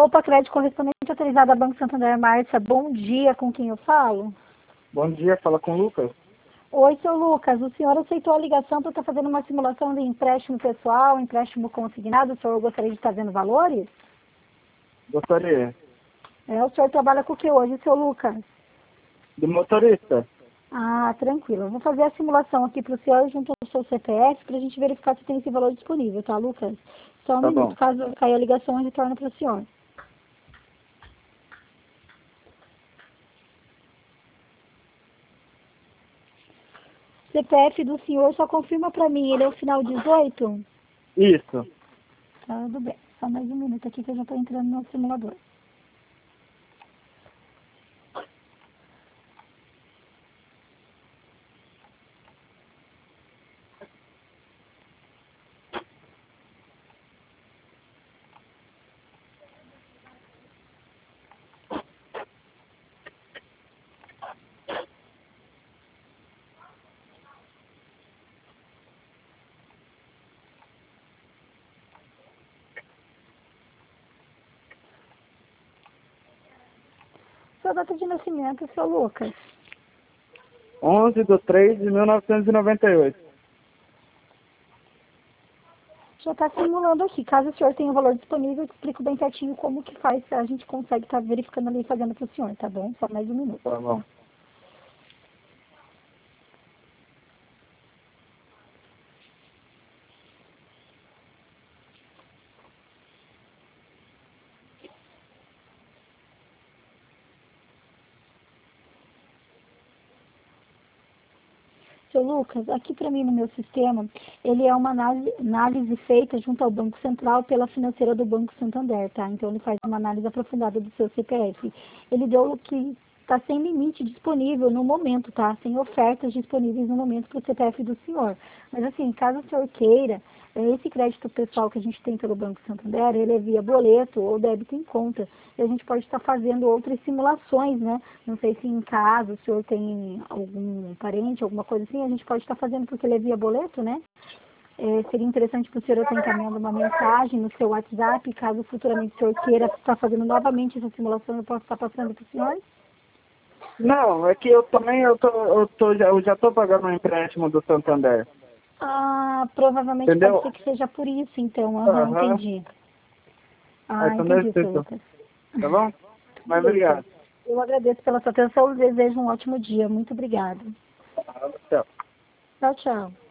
Opa, crédito correspondente autorizado a Banco Santander. Márcia, bom dia, com quem eu falo? Bom dia, fala com o Lucas. Oi, seu Lucas, o senhor aceitou a ligação para estar fazendo uma simulação de empréstimo pessoal, empréstimo consignado, o senhor gostaria de estar vendo valores? Gostaria. O senhor trabalha com o que hoje, seu Lucas? Do motorista. Ah, tranquilo, eu vou fazer a simulação aqui para o senhor junto ao seu CPF para a gente verificar se tem esse valor disponível, tá, Lucas? Só um Tá minuto, bom. caso caia a ligação, eu retorno para o senhor. CPF do senhor, só confirma para mim, ele é o final 18? Isso. Tudo bem, só mais um minuto aqui que eu já estou entrando no simulador. Sua data de nascimento, seu Lucas? 11/3/1998. Já está simulando aqui. Caso o senhor tenha o valor disponível, eu explico bem certinho como que faz, a gente consegue estar verificando ali e fazendo para o senhor, tá bom? Só mais um minuto. Tá bom. Seu Lucas, aqui para mim no meu sistema, ele é uma análise feita junto ao Banco Central pela financeira do Banco Santander, tá? Então ele faz uma análise aprofundada do seu CPF. Ele deu o que está sem limite disponível no momento, tá? Sem ofertas disponíveis no momento para o CPF do senhor. Mas assim, caso o senhor queira, esse crédito pessoal que a gente tem pelo Banco Santander, ele é via boleto ou débito em conta. E a gente pode estar fazendo outras simulações, né? Não sei se em casa o senhor tem algum parente, alguma coisa assim, a gente pode estar fazendo porque ele é via boleto, né? Seria interessante para o senhor estar encaminhando uma mensagem no seu WhatsApp, caso futuramente o senhor queira estar fazendo novamente essa simulação, eu posso estar passando para o senhor? Não, é que eu também eu já tô pagando um empréstimo do Santander. Ah, provavelmente Entendeu? pode ser que seja por isso, então. Aham, Aham. entendi. Ah, Ah, então deve entendi, ser seu isso. Lucas. Tá bom? Mas Lucas, obrigado. eu agradeço pela sua atenção e desejo um ótimo dia. Muito obrigada. Tchau. Tchau, tchau.